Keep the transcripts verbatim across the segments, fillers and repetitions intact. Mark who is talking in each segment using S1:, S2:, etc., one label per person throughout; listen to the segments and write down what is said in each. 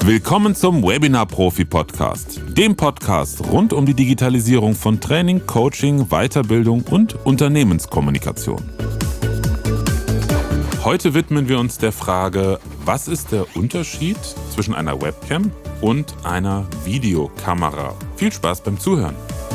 S1: Willkommen zum Webinar-Profi-Podcast, dem Podcast rund um die Digitalisierung von Training, Coaching, Weiterbildung und Unternehmenskommunikation. Heute widmen wir uns der Frage, was ist der Unterschied zwischen einer Webcam und einer Videokamera? Viel Spaß beim Zuhören!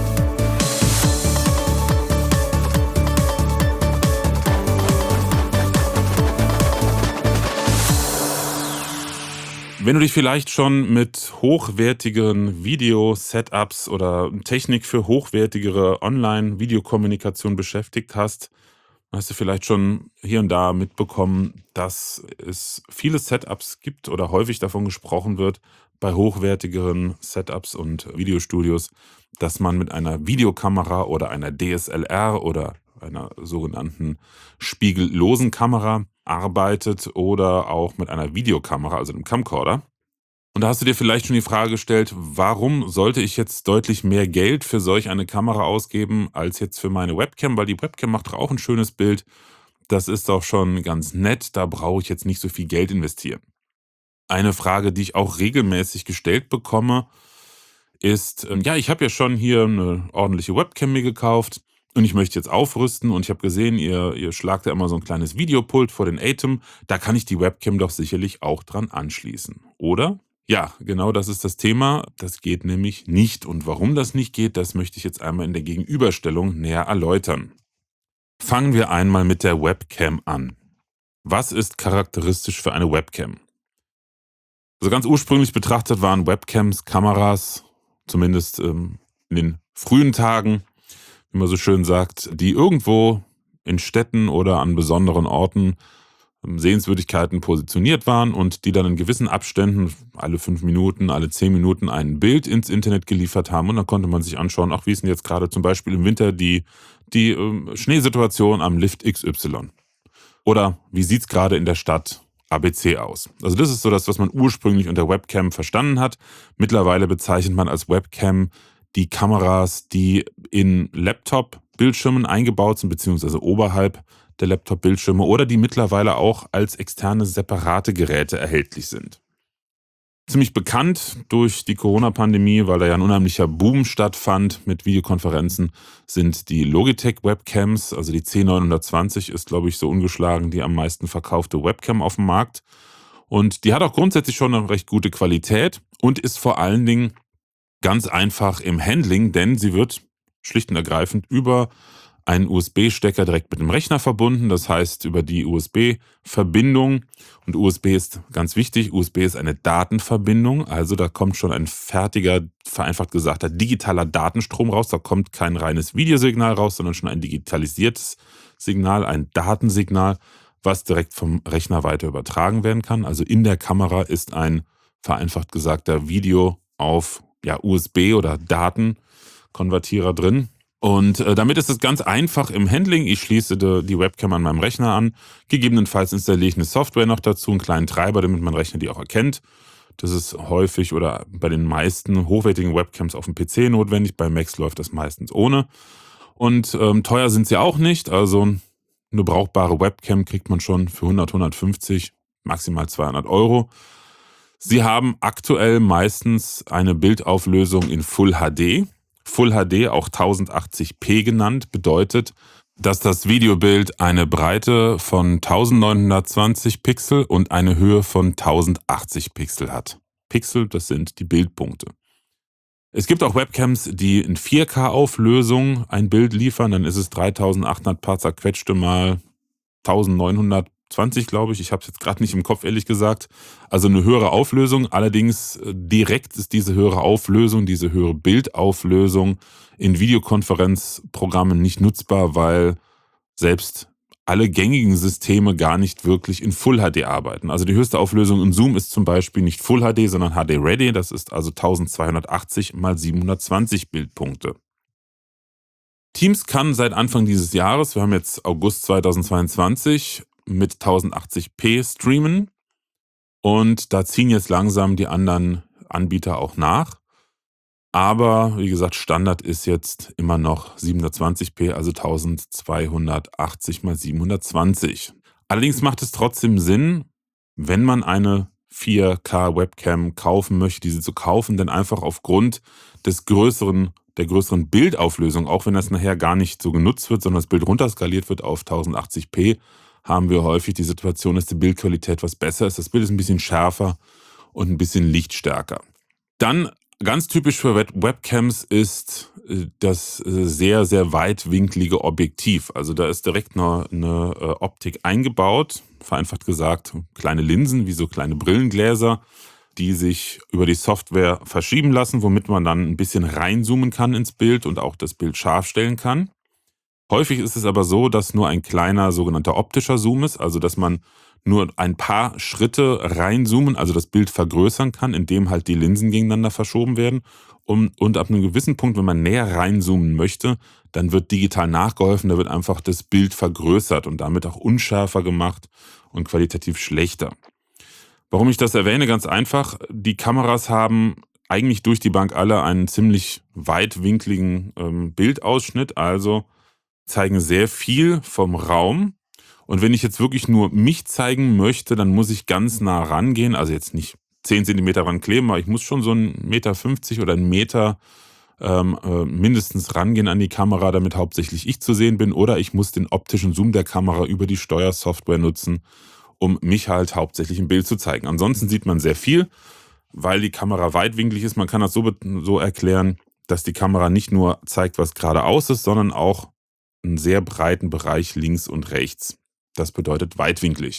S1: Wenn du dich vielleicht schon mit hochwertigen Video-Setups oder Technik für hochwertigere Online-Videokommunikation beschäftigt hast, hast du vielleicht schon hier und da mitbekommen, dass es viele Setups gibt oder häufig davon gesprochen wird bei hochwertigeren Setups und Videostudios, dass man mit einer Videokamera oder einer D S L R oder einer sogenannten spiegellosen Kamera arbeitet oder auch mit einer Videokamera, also einem Camcorder. Und da hast du dir vielleicht schon die Frage gestellt, warum sollte ich jetzt deutlich mehr Geld für solch eine Kamera ausgeben, als jetzt für meine Webcam, weil die Webcam macht doch auch ein schönes Bild. Das ist doch schon ganz nett, da brauche ich jetzt nicht so viel Geld investieren. Eine Frage, die ich auch regelmäßig gestellt bekomme, ist, ja, ich habe ja schon hier eine ordentliche Webcam mir gekauft, und ich möchte jetzt aufrüsten und ich habe gesehen, ihr, ihr schlagt ja immer so ein kleines Videopult vor den Atem. Da kann ich die Webcam doch sicherlich auch dran anschließen, oder? Ja, genau das ist das Thema. Das geht nämlich nicht. Und warum das nicht geht, das möchte ich jetzt einmal in der Gegenüberstellung näher erläutern. Fangen wir einmal mit der Webcam an. Was ist charakteristisch für eine Webcam? Also ganz ursprünglich betrachtet waren Webcams Kameras, zumindest ähm, in den frühen Tagen, wie man so schön sagt, die irgendwo in Städten oder an besonderen Orten Sehenswürdigkeiten positioniert waren und die dann in gewissen Abständen, alle fünf Minuten, alle zehn Minuten ein Bild ins Internet geliefert haben und dann konnte man sich anschauen, ach, wie ist denn jetzt gerade zum Beispiel im Winter die, die äh, Schneesituation am Lift X Y? Oder wie sieht es gerade in der Stadt A B C aus? Also das ist so das, was man ursprünglich unter Webcam verstanden hat. Mittlerweile bezeichnet man als Webcam die Kameras, die in Laptop-Bildschirmen eingebaut sind, beziehungsweise oberhalb der Laptop-Bildschirme oder die mittlerweile auch als externe separate Geräte erhältlich sind. Ziemlich bekannt durch die Corona-Pandemie, weil da ja ein unheimlicher Boom stattfand mit Videokonferenzen, sind die Logitech-Webcams, also die C neunhundertzwanzig ist, glaube ich, so ungeschlagen die am meisten verkaufte Webcam auf dem Markt. Und die hat auch grundsätzlich schon eine recht gute Qualität und ist vor allen Dingen ganz einfach im Handling, denn sie wird schlicht und ergreifend über einen U S B-Stecker direkt mit dem Rechner verbunden, das heißt über die U S B-Verbindung. Und U S B ist ganz wichtig, U S B ist eine Datenverbindung, also da kommt schon ein fertiger, vereinfacht gesagt, digitaler Datenstrom raus, da kommt kein reines Videosignal raus, sondern schon ein digitalisiertes Signal, ein Datensignal, was direkt vom Rechner weiter übertragen werden kann. Also in der Kamera ist ein, vereinfacht gesagter, Video auf ja, U S B oder Datenkonvertierer drin. Und äh, damit ist es ganz einfach im Handling. Ich schließe de, die Webcam an meinem Rechner an. Gegebenenfalls installiere ich eine Software noch dazu, einen kleinen Treiber, damit mein Rechner die auch erkennt. Das ist häufig oder bei den meisten hochwertigen Webcams auf dem P C notwendig. Bei Macs läuft das meistens ohne. Und ähm, teuer sind sie auch nicht. Also eine brauchbare Webcam kriegt man schon für hundert, hundertfünfzig, maximal zweihundert Euro. Sie haben aktuell meistens eine Bildauflösung in Full H D. Full H D, auch tausendachtzig p genannt, bedeutet, dass das Videobild eine Breite von neunzehnhundertzwanzig Pixel und eine Höhe von tausendachtzig Pixel hat. Pixel, das sind die Bildpunkte. Es gibt auch Webcams, die in vier K Auflösung ein Bild liefern, dann ist es dreitausendachthundert paar zerquetschte mal neunzehnhundertzwanzig, glaube ich. Ich habe es jetzt gerade nicht im Kopf, ehrlich gesagt. Also eine höhere Auflösung. Allerdings direkt ist diese höhere Auflösung, diese höhere Bildauflösung in Videokonferenzprogrammen nicht nutzbar, weil selbst alle gängigen Systeme gar nicht wirklich in Full H D arbeiten. Also die höchste Auflösung in Zoom ist zum Beispiel nicht Full H D, sondern H D Ready. Das ist also zwölfhundertachtzig mal siebenhundertzwanzig Bildpunkte. Teams kann seit Anfang dieses Jahres, wir haben jetzt August zweitausendzweiundzwanzig, mit tausendachtzig p streamen und da ziehen jetzt langsam die anderen Anbieter auch nach. Aber wie gesagt, Standard ist jetzt immer noch siebenhundertzwanzig p, also zwölfhundertachtzig mal siebenhundertzwanzig. Allerdings macht es trotzdem Sinn, wenn man eine vier K Webcam kaufen möchte, diese zu kaufen, denn einfach aufgrund des größeren, der größeren Bildauflösung, auch wenn das nachher gar nicht so genutzt wird, sondern das Bild runterskaliert wird auf tausendachtzig p, haben wir häufig die Situation, dass die Bildqualität was besser ist. Das Bild ist ein bisschen schärfer und ein bisschen lichtstärker. Dann ganz typisch für Web Webcams ist äh, das äh, sehr, sehr weitwinklige Objektiv. Also da ist direkt eine, eine äh, Optik eingebaut, vereinfacht gesagt kleine Linsen, wie so kleine Brillengläser, die sich über die Software verschieben lassen, womit man dann ein bisschen reinzoomen kann ins Bild und auch das Bild scharf stellen kann. Häufig ist es aber so, dass nur ein kleiner sogenannter optischer Zoom ist, also dass man nur ein paar Schritte reinzoomen, also das Bild vergrößern kann, indem halt die Linsen gegeneinander verschoben werden. Und, und ab einem gewissen Punkt, wenn man näher reinzoomen möchte, dann wird digital nachgeholfen, da wird einfach das Bild vergrößert und damit auch unschärfer gemacht und qualitativ schlechter. Warum ich das erwähne? Ganz einfach, die Kameras haben eigentlich durch die Bank alle einen ziemlich weitwinkligen ähm, Bildausschnitt, also zeigen sehr viel vom Raum. Und wenn ich jetzt wirklich nur mich zeigen möchte, dann muss ich ganz nah rangehen. Also jetzt nicht zehn Zentimeter rankleben, aber ich muss schon so einen Meter fünfzig oder einen Meter ähm, äh, mindestens rangehen an die Kamera, damit hauptsächlich ich zu sehen bin. Oder ich muss den optischen Zoom der Kamera über die Steuersoftware nutzen, um mich halt hauptsächlich im Bild zu zeigen. Ansonsten sieht man sehr viel, weil die Kamera weitwinklig ist. Man kann das so, so erklären, dass die Kamera nicht nur zeigt, was geradeaus ist, sondern auch einen sehr breiten Bereich links und rechts. Das bedeutet weitwinklig.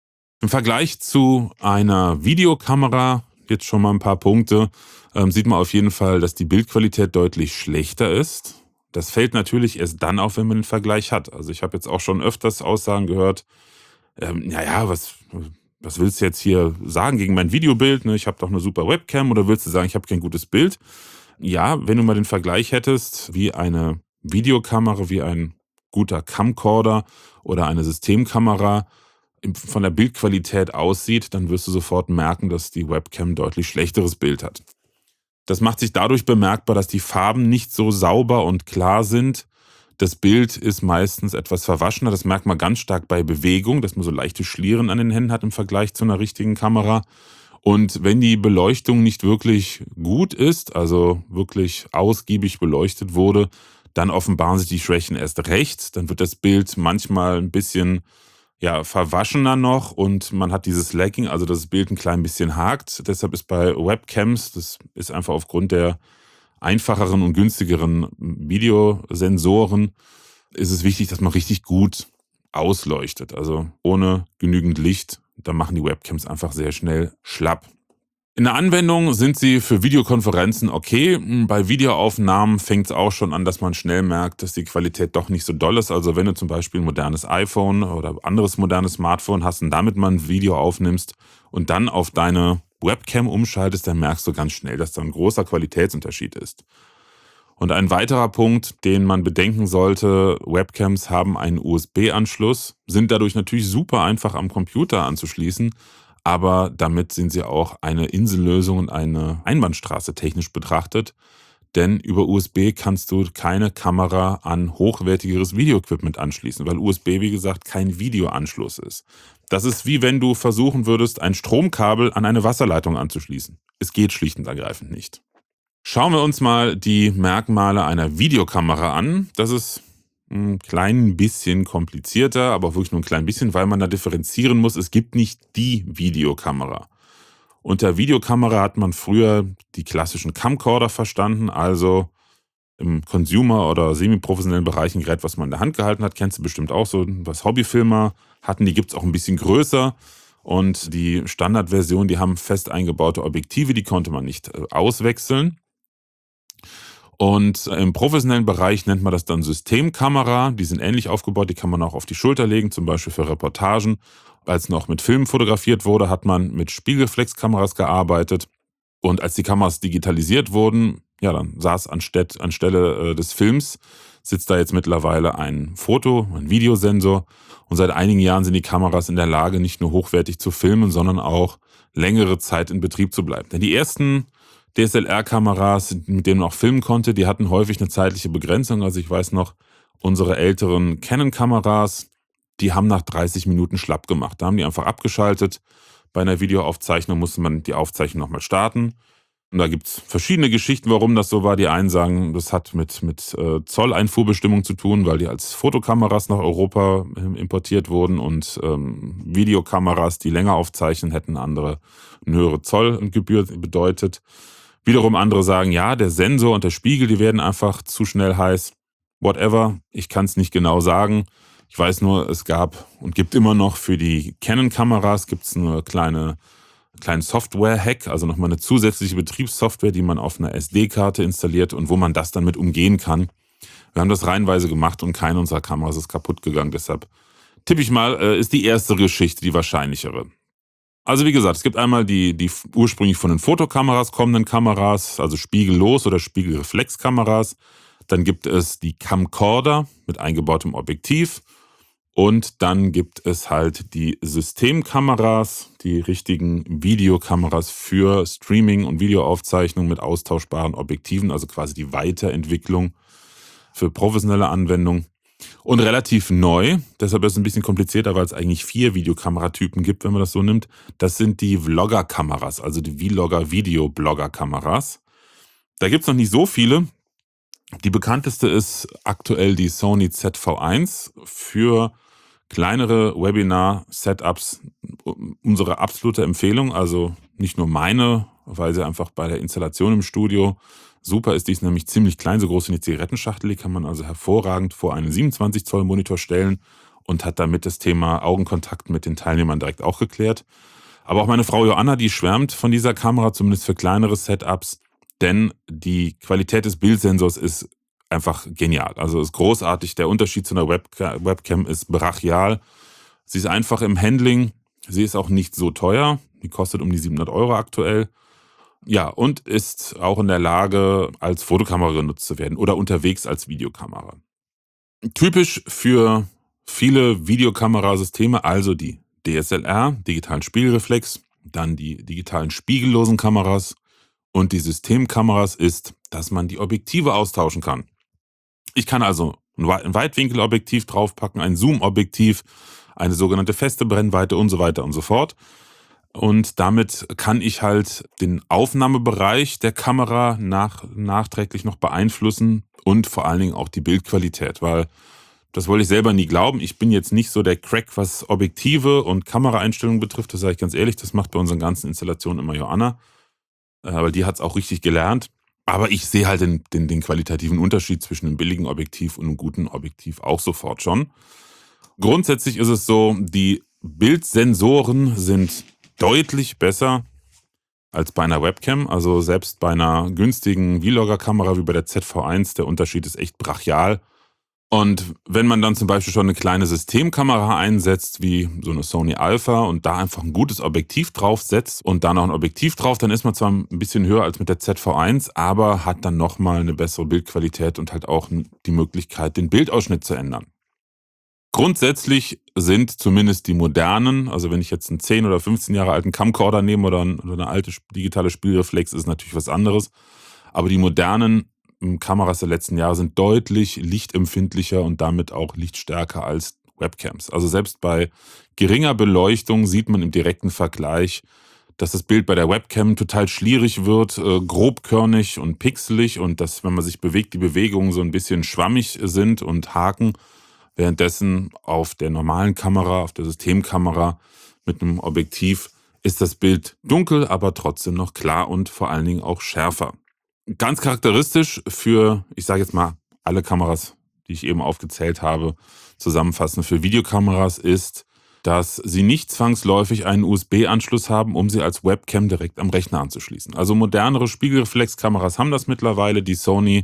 S1: Im Vergleich zu einer Videokamera, jetzt schon mal ein paar Punkte, ähm, sieht man auf jeden Fall, dass die Bildqualität deutlich schlechter ist. Das fällt natürlich erst dann auf, wenn man den Vergleich hat. Also ich habe jetzt auch schon öfters Aussagen gehört, ähm, naja, was, was willst du jetzt hier sagen gegen mein Videobild? Ne? Ich habe doch eine super Webcam, oder willst du sagen, ich habe kein gutes Bild? Ja, wenn du mal den Vergleich hättest, wie eine Videokamera, wie ein guter Camcorder oder eine Systemkamera von der Bildqualität aussieht, dann wirst du sofort merken, dass die Webcam deutlich schlechteres Bild hat. Das macht sich dadurch bemerkbar, dass die Farben nicht so sauber und klar sind. Das Bild ist meistens etwas verwaschener. Das merkt man ganz stark bei Bewegung, dass man so leichte Schlieren an den Händen hat im Vergleich zu einer richtigen Kamera. Und wenn die Beleuchtung nicht wirklich gut ist, also wirklich ausgiebig beleuchtet wurde, dann offenbaren sich die Schwächen erst recht. Dann wird das Bild manchmal ein bisschen ja, verwaschener noch und man hat dieses Lagging, also dass das Bild ein klein bisschen hakt. Deshalb ist bei Webcams, das ist einfach aufgrund der einfacheren und günstigeren Videosensoren, ist es wichtig, dass man richtig gut ausleuchtet. Also ohne genügend Licht, da machen die Webcams einfach sehr schnell schlapp. In der Anwendung sind sie für Videokonferenzen okay. Bei Videoaufnahmen fängt es auch schon an, dass man schnell merkt, dass die Qualität doch nicht so doll ist. Also wenn du zum Beispiel ein modernes iPhone oder anderes modernes Smartphone hast und damit mal ein Video aufnimmst und dann auf deine Webcam umschaltest, dann merkst du ganz schnell, dass da ein großer Qualitätsunterschied ist. Und ein weiterer Punkt, den man bedenken sollte, Webcams haben einen U S B-Anschluss, sind dadurch natürlich super einfach am Computer anzuschließen, aber damit sind sie auch eine Insellösung und eine Einbahnstraße technisch betrachtet, denn über U S B kannst du keine Kamera an hochwertigeres Videoequipment anschließen, weil U S B, wie gesagt, kein Videoanschluss ist. Das ist wie wenn du versuchen würdest, ein Stromkabel an eine Wasserleitung anzuschließen. Es geht schlicht und ergreifend nicht. Schauen wir uns mal die Merkmale einer Videokamera an. Das ist ein klein bisschen komplizierter, aber wirklich nur ein klein bisschen, weil man da differenzieren muss. Es gibt nicht die Videokamera. Unter Videokamera hat man früher die klassischen Camcorder verstanden, also im Consumer- oder semi-professionellen Bereich ein Gerät, was man in der Hand gehalten hat. Kennst du bestimmt auch so, was Hobbyfilmer hatten. Die gibt es auch ein bisschen größer. Und die Standardversion, die haben fest eingebaute Objektive, die konnte man nicht auswechseln. Und im professionellen Bereich nennt man das dann Systemkamera. Die sind ähnlich aufgebaut, die kann man auch auf die Schulter legen, zum Beispiel für Reportagen. Als noch mit Film fotografiert wurde, hat man mit Spiegelreflexkameras gearbeitet. Und als die Kameras digitalisiert wurden, ja, dann saß anstatt, anstelle des Films, sitzt da jetzt mittlerweile ein Foto-, ein Videosensor. Und seit einigen Jahren sind die Kameras in der Lage, nicht nur hochwertig zu filmen, sondern auch längere Zeit in Betrieb zu bleiben. Denn die ersten D S L R-Kameras, mit denen man auch filmen konnte, die hatten häufig eine zeitliche Begrenzung. Also ich weiß noch, unsere älteren Canon-Kameras, die haben nach dreißig Minuten schlapp gemacht. Da haben die einfach abgeschaltet. Bei einer Videoaufzeichnung musste man die Aufzeichnung nochmal starten. Und da gibt's verschiedene Geschichten, warum das so war. Die einen sagen, das hat mit, mit äh, Zolleinfuhrbestimmungen zu tun, weil die als Fotokameras nach Europa äh, importiert wurden und ähm, Videokameras, die länger aufzeichnen, hätten andere eine höhere Zollgebühr bedeutet. Wiederum andere sagen, ja, der Sensor und der Spiegel, die werden einfach zu schnell heiß. Whatever, ich kann es nicht genau sagen. Ich weiß nur, es gab und gibt immer noch für die Canon-Kameras gibt's eine kleine kleinen Software-Hack, also nochmal eine zusätzliche Betriebssoftware, die man auf einer S D-Karte installiert und wo man das dann mit umgehen kann. Wir haben das reihenweise gemacht und keine unserer Kameras ist kaputt gegangen. Deshalb tippe ich mal, äh, ist die erste Geschichte die wahrscheinlichere. Also wie gesagt, es gibt einmal die, die ursprünglich von den Fotokameras kommenden Kameras, also spiegellos oder Spiegelreflexkameras. Dann gibt es die Camcorder mit eingebautem Objektiv. Und dann gibt es halt die Systemkameras, die richtigen Videokameras für Streaming und Videoaufzeichnung mit austauschbaren Objektiven, also quasi die Weiterentwicklung für professionelle Anwendung. Und relativ neu, deshalb ist es ein bisschen komplizierter, weil es eigentlich vier Videokameratypen gibt, wenn man das so nimmt. Das sind die Vlogger-Kameras, also die Vlogger-Video-Blogger-Kameras. Da gibt es noch nicht so viele. Die bekannteste ist aktuell die Sony Z V eins für kleinere Webinar-Setups. Unsere absolute Empfehlung, also nicht nur meine, weil sie einfach bei der Installation im Studio super ist. Die ist nämlich ziemlich klein, so groß wie eine Zigarettenschachtel. Die kann man also hervorragend vor einen siebenundzwanzig Zoll Monitor stellen und hat damit das Thema Augenkontakt mit den Teilnehmern direkt auch geklärt. Aber auch meine Frau Joanna, die schwärmt von dieser Kamera, zumindest für kleinere Setups, denn die Qualität des Bildsensors ist einfach genial. Also ist großartig. Der Unterschied zu einer Webca- Webcam ist brachial. Sie ist einfach im Handling. Sie ist auch nicht so teuer. Die kostet um die siebenhundert Euro aktuell. Ja, und ist auch in der Lage, als Fotokamera genutzt zu werden oder unterwegs als Videokamera. Typisch für viele Videokamerasysteme, also die D S L R, digitalen Spiegelreflex, dann die digitalen spiegellosen Kameras und die Systemkameras ist, dass man die Objektive austauschen kann. Ich kann also ein Weitwinkelobjektiv draufpacken, ein Zoom-Objektiv, eine sogenannte feste Brennweite und so weiter und so fort. Und damit kann ich halt den Aufnahmebereich der Kamera nach, nachträglich noch beeinflussen und vor allen Dingen auch die Bildqualität, weil das wollte ich selber nie glauben. Ich bin jetzt nicht so der Crack, was Objektive und Kameraeinstellungen betrifft, das sage ich ganz ehrlich, das macht bei unseren ganzen Installationen immer Joanna, aber die hat es auch richtig gelernt. Aber ich sehe halt den, den, den qualitativen Unterschied zwischen einem billigen Objektiv und einem guten Objektiv auch sofort schon. Grundsätzlich ist es so, die Bildsensoren sind deutlich besser als bei einer Webcam. Also selbst bei einer günstigen Vlogger-Kamera wie bei der Z V eins, der Unterschied ist echt brachial. Und wenn man dann zum Beispiel schon eine kleine Systemkamera einsetzt, wie so eine Sony Alpha und da einfach ein gutes Objektiv draufsetzt und da noch ein Objektiv drauf, dann ist man zwar ein bisschen höher als mit der Z V eins, aber hat dann nochmal eine bessere Bildqualität und halt auch die Möglichkeit, den Bildausschnitt zu ändern. Grundsätzlich sind zumindest die modernen, also wenn ich jetzt einen zehn oder fünfzehn Jahre alten Camcorder nehme oder eine alte digitale Spielreflex, ist natürlich was anderes. Aber die modernen Kameras der letzten Jahre sind deutlich lichtempfindlicher und damit auch lichtstärker als Webcams. Also selbst bei geringer Beleuchtung sieht man im direkten Vergleich, dass das Bild bei der Webcam total schlierig wird, äh, grobkörnig und pixelig und dass, wenn man sich bewegt, die Bewegungen so ein bisschen schwammig sind und haken. Währenddessen auf der normalen Kamera, auf der Systemkamera mit einem Objektiv ist das Bild dunkel, aber trotzdem noch klar und vor allen Dingen auch schärfer. Ganz charakteristisch für, ich sage jetzt mal, alle Kameras, die ich eben aufgezählt habe, zusammenfassend für Videokameras ist, dass sie nicht zwangsläufig einen U S B-Anschluss haben, um sie als Webcam direkt am Rechner anzuschließen. Also modernere Spiegelreflexkameras haben das mittlerweile. Die Sony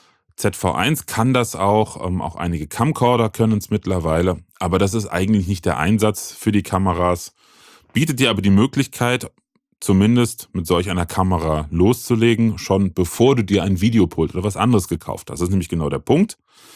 S1: Z V eins kann das auch, ähm, auch einige Camcorder können es mittlerweile. Aber das ist eigentlich nicht der Einsatz für die Kameras. Bietet dir aber die Möglichkeit, zumindest mit solch einer Kamera loszulegen, schon bevor du dir ein Videopult oder was anderes gekauft hast. Das ist nämlich genau der Punkt.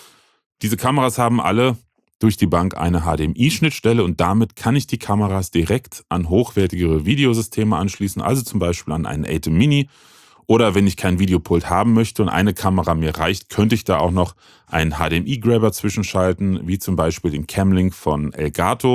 S1: Diese Kameras haben alle durch die Bank eine H D M I-Schnittstelle und damit kann ich die Kameras direkt an hochwertigere Videosysteme anschließen, also zum Beispiel an einen ATEM Mini. Oder wenn ich kein Videopult haben möchte und eine Kamera mir reicht, könnte ich da auch noch einen H D M I-Grabber zwischenschalten, wie zum Beispiel den Camlink von Elgato.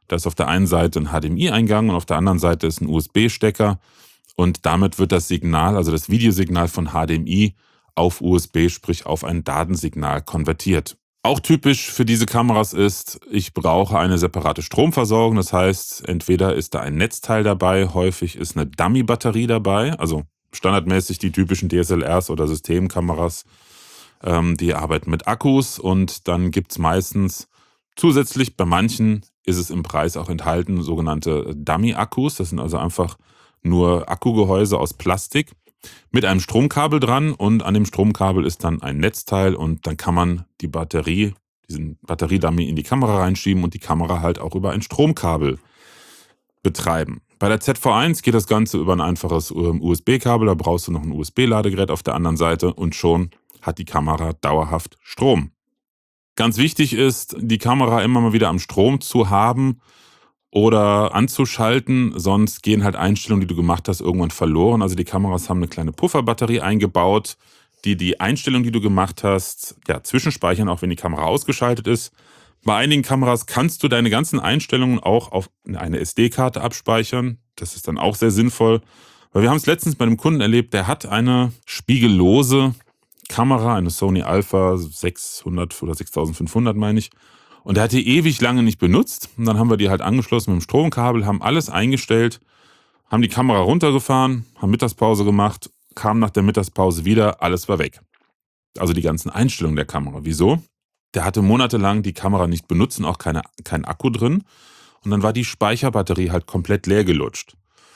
S1: Da ist auf der einen Seite ein H D M I-Eingang und auf der anderen Seite ist ein U S B-Stecker. Und damit wird das Signal, also das Videosignal von H D M I auf U S B, sprich auf ein Datensignal konvertiert. Auch typisch für diese Kameras ist, ich brauche eine separate Stromversorgung. Das heißt, entweder ist da ein Netzteil dabei, häufig ist eine Dummy-Batterie dabei, also standardmäßig die typischen D S L Rs oder Systemkameras, ähm, die arbeiten mit Akkus, und dann gibt es meistens zusätzlich, bei manchen ist es im Preis auch enthalten, sogenannte Dummy-Akkus. Das sind also einfach nur Akkugehäuse aus Plastik mit einem Stromkabel dran, und an dem Stromkabel ist dann ein Netzteil, und dann kann man die Batterie, diesen Batteriedummy in die Kamera reinschieben und die Kamera halt auch über ein Stromkabel betreiben. Bei der Z V eins geht das Ganze über ein einfaches U S B-Kabel, da brauchst du noch ein U S B-Ladegerät auf der anderen Seite und schon hat die Kamera dauerhaft Strom. Ganz wichtig ist, die Kamera immer mal wieder am Strom zu haben oder anzuschalten, sonst gehen halt Einstellungen, die du gemacht hast, irgendwann verloren. Also die Kameras haben eine kleine Pufferbatterie eingebaut, die die Einstellung, die du gemacht hast, ja, zwischenspeichern, auch wenn die Kamera ausgeschaltet ist. Bei einigen Kameras kannst du deine ganzen Einstellungen auch auf eine S D-Karte abspeichern. Das ist dann auch sehr sinnvoll. Weil wir haben es letztens bei einem Kunden erlebt, der hat eine spiegellose Kamera, eine Sony Alpha sechshundert oder sechstausendfünfhundert, meine ich. Und der hat die ewig lange nicht benutzt. Und dann haben wir die halt angeschlossen mit dem Stromkabel, haben alles eingestellt, haben die Kamera runtergefahren, haben Mittagspause gemacht, kamen nach der Mittagspause wieder, alles war weg. Also die ganzen Einstellungen der Kamera. Wieso? Der hatte monatelang die Kamera nicht benutzt und auch keine, kein Akku drin. Und dann war die Speicherbatterie halt komplett leer gelutscht.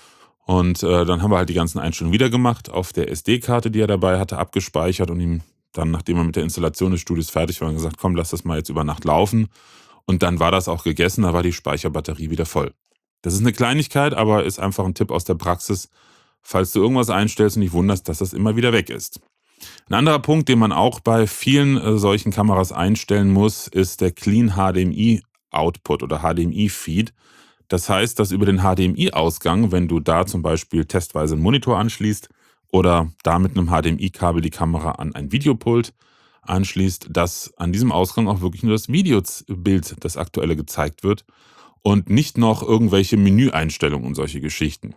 S1: Und äh, dann haben wir halt die ganzen Einstellungen wieder gemacht, auf der S D-Karte, die er dabei hatte, abgespeichert und ihm dann, nachdem er mit der Installation des Studios fertig war, gesagt, komm, lass das mal jetzt über Nacht laufen. Und dann war das auch gegessen, da war die Speicherbatterie wieder voll. Das ist eine Kleinigkeit, aber ist einfach ein Tipp aus der Praxis, falls du irgendwas einstellst und dich wunderst, dass das immer wieder weg ist. Ein anderer Punkt, den man auch bei vielen äh, solchen Kameras einstellen muss, ist der Clean H D M I Output oder H D M I Feed. Das heißt, dass über den H D M I-Ausgang, wenn du da zum Beispiel testweise einen Monitor anschließt oder da mit einem H D M I-Kabel die Kamera an ein Videopult anschließt, dass an diesem Ausgang auch wirklich nur das Videobild, das aktuelle, gezeigt wird und nicht noch irgendwelche Menüeinstellungen und solche Geschichten.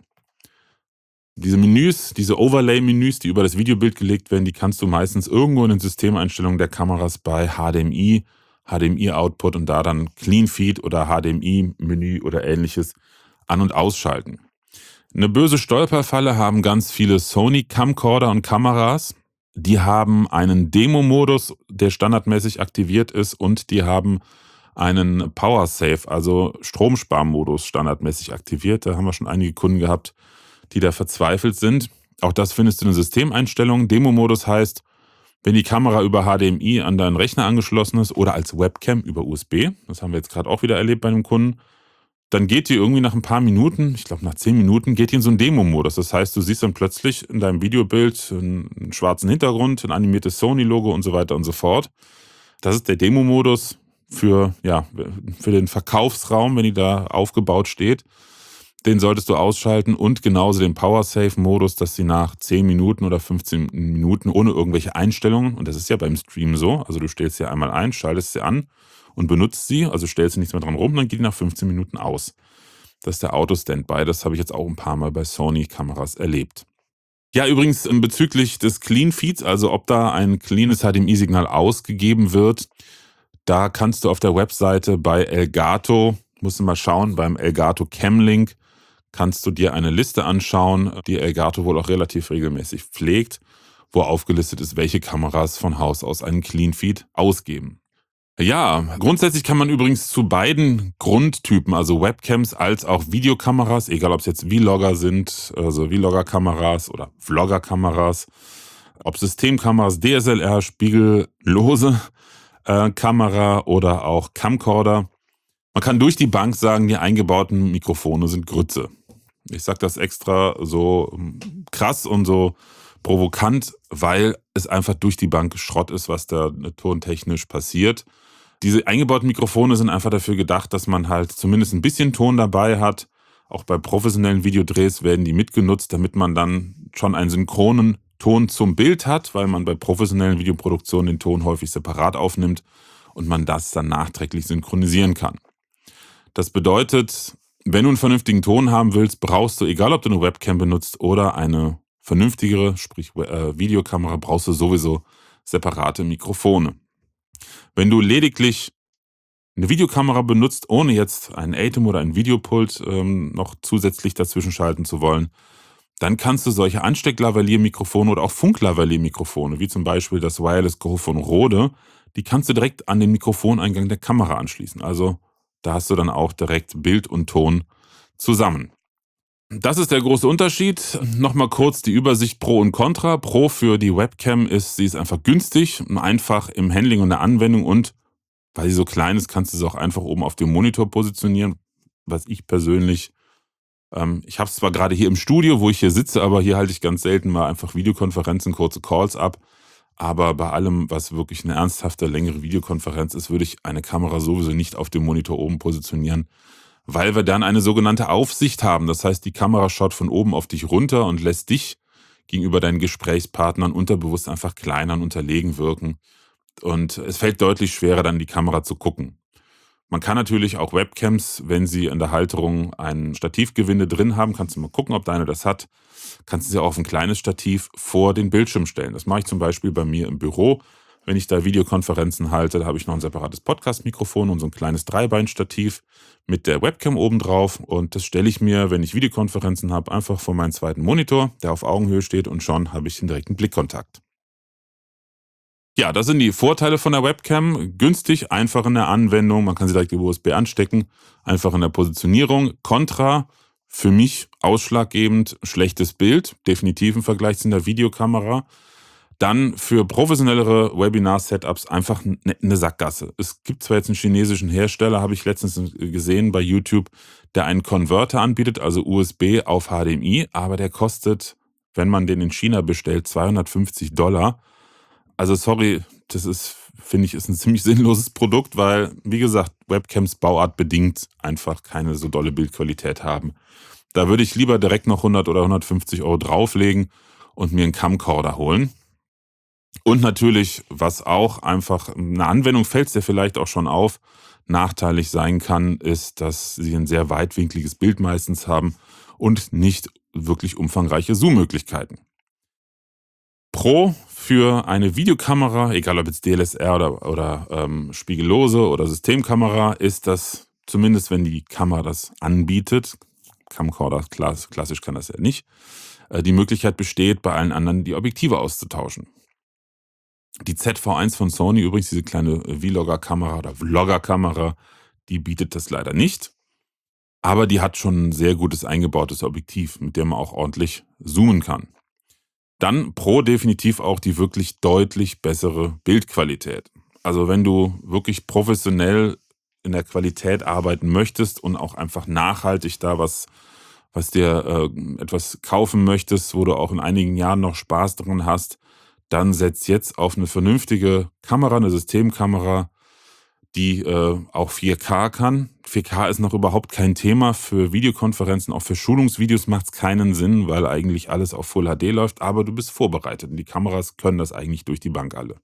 S1: Diese Menüs, diese Overlay-Menüs, die über das Videobild gelegt werden, die kannst du meistens irgendwo in den Systemeinstellungen der Kameras bei H D M I, H D M I-Output und da dann Clean Feed oder H D M I-Menü oder ähnliches an- und ausschalten. Eine böse Stolperfalle haben ganz viele Sony-Camcorder und Kameras. Die haben einen Demo-Modus, der standardmäßig aktiviert ist, und die haben einen Power Save, also Stromsparmodus, standardmäßig aktiviert. Da haben wir schon einige Kunden gehabt, die da verzweifelt sind. Auch das findest du in den Systemeinstellungen. Demo-Modus heißt, wenn die Kamera über H D M I an deinen Rechner angeschlossen ist oder als Webcam über U S B, das haben wir jetzt gerade auch wieder erlebt bei einem Kunden, dann geht die irgendwie nach ein paar Minuten, ich glaube nach zehn Minuten, geht die in so einen Demo-Modus. Das heißt, du siehst dann plötzlich in deinem Videobild einen schwarzen Hintergrund, ein animiertes Sony-Logo und so weiter und so fort. Das ist der Demo-Modus für, ja, für den Verkaufsraum, wenn die da aufgebaut steht. Den solltest du ausschalten, und genauso den Power-Save-Modus, dass sie nach zehn Minuten oder fünfzehn Minuten ohne irgendwelche Einstellungen, und das ist ja beim Stream so, also du stellst sie einmal ein, schaltest sie an und benutzt sie, also stellst du nichts mehr dran rum, dann geht die nach fünfzehn Minuten aus. Das ist der Auto-Standby, das habe ich jetzt auch ein paar Mal bei Sony-Kameras erlebt. Ja, übrigens bezüglich des Clean-Feeds, also ob da ein cleanes H D M I-Signal ausgegeben wird, da kannst du auf der Webseite bei Elgato, musst du mal schauen, beim Elgato Camlink, kannst du dir eine Liste anschauen, die Elgato wohl auch relativ regelmäßig pflegt, wo aufgelistet ist, welche Kameras von Haus aus einen Clean Feed ausgeben. Ja, grundsätzlich kann man übrigens zu beiden Grundtypen, also Webcams als auch Videokameras, egal ob es jetzt Vlogger sind, also Vlogger-Kameras oder Vlogger-Kameras, ob Systemkameras, D S L R, spiegellose äh, Kamera oder auch Camcorder. Man kann durch die Bank sagen, die eingebauten Mikrofone sind Grütze. Ich sage das extra so krass und so provokant, weil es einfach durch die Bank Schrott ist, was da tontechnisch passiert. Diese eingebauten Mikrofone sind einfach dafür gedacht, dass man halt zumindest ein bisschen Ton dabei hat. Auch bei professionellen Videodrehs werden die mitgenutzt, damit man dann schon einen synchronen Ton zum Bild hat, weil man bei professionellen Videoproduktionen den Ton häufig separat aufnimmt und man das dann nachträglich synchronisieren kann. Das bedeutet, wenn du einen vernünftigen Ton haben willst, brauchst du, egal ob du eine Webcam benutzt oder eine vernünftigere, sprich We äh, Videokamera, brauchst du sowieso separate Mikrofone. Wenn du lediglich eine Videokamera benutzt, ohne jetzt ein ATEM oder ein Videopult ähm, noch zusätzlich dazwischen schalten zu wollen, dann kannst du solche Anstecklavalier-Mikrofone oder auch Funklavalier-Mikrofone, wie zum Beispiel das Wireless Go von Rode, die kannst du direkt an den Mikrofoneingang der Kamera anschließen. Also da hast du dann auch direkt Bild und Ton zusammen. Das ist der große Unterschied. Nochmal kurz die Übersicht Pro und Contra. Pro für die Webcam ist, sie ist einfach günstig, einfach im Handling und der Anwendung, und weil sie so klein ist, kannst du sie auch einfach oben auf dem Monitor positionieren, was ich persönlich ähm, ich habe es zwar gerade hier im Studio, wo ich hier sitze, aber hier halte ich ganz selten mal einfach Videokonferenzen, kurze Calls ab. Aber bei allem, was wirklich eine ernsthafte, längere Videokonferenz ist, würde ich eine Kamera sowieso nicht auf dem Monitor oben positionieren, weil wir dann eine sogenannte Aufsicht haben. Das heißt, die Kamera schaut von oben auf dich runter und lässt dich gegenüber deinen Gesprächspartnern unterbewusst einfach kleiner und unterlegen wirken. Und es fällt deutlich schwerer, dann in die Kamera zu gucken. Man kann natürlich auch Webcams, wenn sie in der Halterung ein Stativgewinde drin haben, kannst du mal gucken, ob deine das hat, kannst du sie auch auf ein kleines Stativ vor den Bildschirm stellen. Das mache ich zum Beispiel bei mir im Büro. Wenn ich da Videokonferenzen halte, da habe ich noch ein separates Podcast-Mikrofon und so ein kleines Dreibeinstativ mit der Webcam oben drauf. Und das stelle ich mir, wenn ich Videokonferenzen habe, einfach vor meinen zweiten Monitor, der auf Augenhöhe steht, und schon habe ich den direkten Blickkontakt. Ja, das sind die Vorteile von der Webcam. Günstig, einfach in der Anwendung. Man kann sie direkt über U S B anstecken. Einfach in der Positionierung. Kontra, für mich ausschlaggebend, schlechtes Bild. Definitiv im Vergleich zu einer Videokamera. Dann für professionellere Webinar-Setups einfach eine Sackgasse. Es gibt zwar jetzt einen chinesischen Hersteller, habe ich letztens gesehen bei YouTube, der einen Konverter anbietet, also U S B auf H D M I, aber der kostet, wenn man den in China bestellt, zweihundertfünfzig Dollar. Also sorry, das ist, finde ich, ist ein ziemlich sinnloses Produkt, weil, wie gesagt, Webcams bauartbedingt einfach keine so dolle Bildqualität haben. Da würde ich lieber direkt noch hundert oder hundertfünfzig Euro drauflegen und mir einen Camcorder holen. Und natürlich, was auch einfach, eine Anwendung fällt es dir vielleicht auch schon auf, nachteilig sein kann, ist, dass sie ein sehr weitwinkliges Bild meistens haben und nicht wirklich umfangreiche Zoom-Möglichkeiten. Pro für eine Videokamera, egal ob jetzt D S L R oder, oder ähm, Spiegellose oder Systemkamera, ist das, zumindest wenn die Kamera das anbietet, Camcorder klass, klassisch kann das ja nicht, äh, die Möglichkeit besteht, bei allen anderen die Objektive auszutauschen. Die Z V eins von Sony, übrigens diese kleine Vlogger-Kamera oder Vlogger-Kamera, die bietet das leider nicht. Aber die hat schon ein sehr gutes eingebautes Objektiv, mit dem man auch ordentlich zoomen kann. Dann Pro definitiv auch die wirklich deutlich bessere Bildqualität. Also wenn du wirklich professionell in der Qualität arbeiten möchtest und auch einfach nachhaltig da was, was dir äh, etwas kaufen möchtest, wo du auch in einigen Jahren noch Spaß dran hast, dann setz jetzt auf eine vernünftige Kamera, eine Systemkamera, die äh, auch vier K kann. vier K ist noch überhaupt kein Thema für Videokonferenzen, auch für Schulungsvideos macht es keinen Sinn, weil eigentlich alles auf Full H D läuft, aber du bist vorbereitet und die Kameras können das eigentlich durch die Bank alle.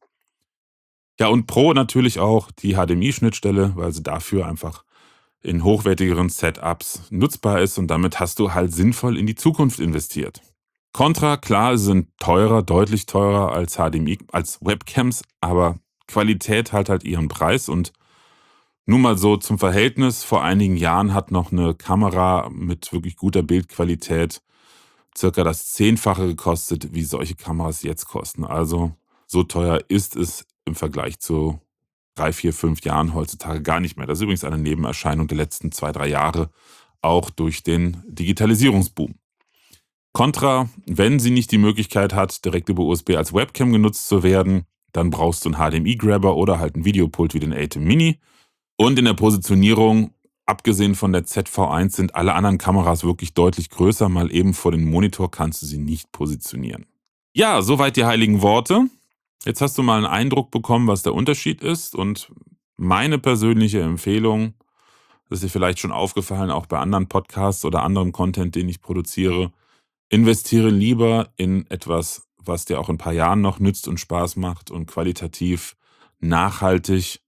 S1: Ja, und Pro natürlich auch die H D M I-Schnittstelle, weil sie dafür einfach in hochwertigeren Setups nutzbar ist, und damit hast du halt sinnvoll in die Zukunft investiert. Contra, klar, sind teurer, deutlich teurer als H D M I, als Webcams, aber Qualität hat halt ihren Preis. Und nur mal so zum Verhältnis, vor einigen Jahren hat noch eine Kamera mit wirklich guter Bildqualität circa das Zehnfache gekostet, wie solche Kameras jetzt kosten. Also so teuer ist es im Vergleich zu drei, vier, fünf Jahren heutzutage gar nicht mehr. Das ist übrigens eine Nebenerscheinung der letzten zwei, drei Jahre, auch durch den Digitalisierungsboom. Contra, wenn sie nicht die Möglichkeit hat, direkt über U S B als Webcam genutzt zu werden, dann brauchst du einen H D M I-Grabber oder halt einen Videopult wie den ATEM Mini. Und in der Positionierung, abgesehen von der Z V eins, sind alle anderen Kameras wirklich deutlich größer. Mal eben vor den Monitor kannst du sie nicht positionieren. Ja, soweit die heiligen Worte. Jetzt hast du mal einen Eindruck bekommen, was der Unterschied ist. Und meine persönliche Empfehlung, das ist dir vielleicht schon aufgefallen, auch bei anderen Podcasts oder anderem Content, den ich produziere, investiere lieber in etwas, was dir auch in ein paar Jahren noch nützt und Spaß macht und qualitativ nachhaltig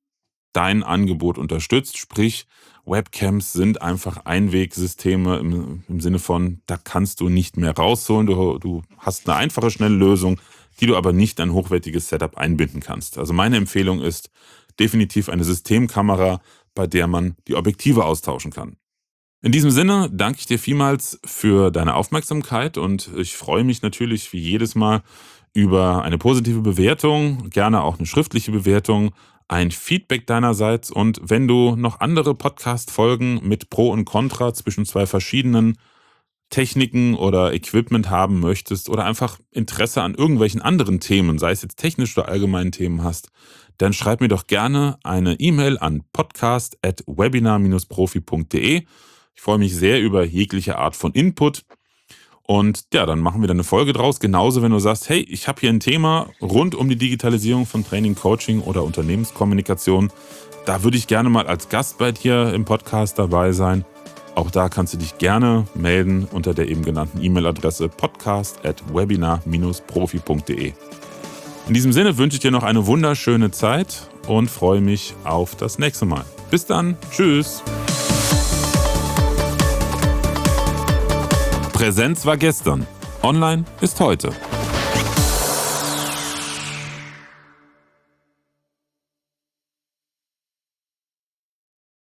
S1: dein Angebot unterstützt. Sprich, Webcams sind einfach Einwegsysteme im, im Sinne von, da kannst du nicht mehr rausholen. Du, du hast eine einfache, schnelle Lösung, die du aber nicht in ein hochwertiges Setup einbinden kannst. Also meine Empfehlung ist definitiv eine Systemkamera, bei der man die Objektive austauschen kann. In diesem Sinne danke ich dir vielmals für deine Aufmerksamkeit und ich freue mich natürlich wie jedes Mal über eine positive Bewertung, gerne auch eine schriftliche Bewertung, ein Feedback deinerseits und wenn du noch andere Podcast-Folgen mit Pro und Contra zwischen zwei verschiedenen Techniken oder Equipment haben möchtest oder einfach Interesse an irgendwelchen anderen Themen, sei es jetzt technisch oder allgemeinen Themen hast, dann schreib mir doch gerne eine E-Mail an podcast at webinar dash profi punkt de. Ich freue mich sehr über jegliche Art von Input und ja, dann machen wir da eine Folge draus. Genauso, wenn du sagst, hey, ich habe hier ein Thema rund um die Digitalisierung von Training, Coaching oder Unternehmenskommunikation. Da würde ich gerne mal als Gast bei dir im Podcast dabei sein. Auch da kannst du dich gerne melden unter der eben genannten E-Mail-Adresse podcast at webinar dash profi punkt de. In diesem Sinne wünsche ich dir noch eine wunderschöne Zeit und freue mich auf das nächste Mal. Bis dann, tschüss! Präsenz war gestern, online ist heute.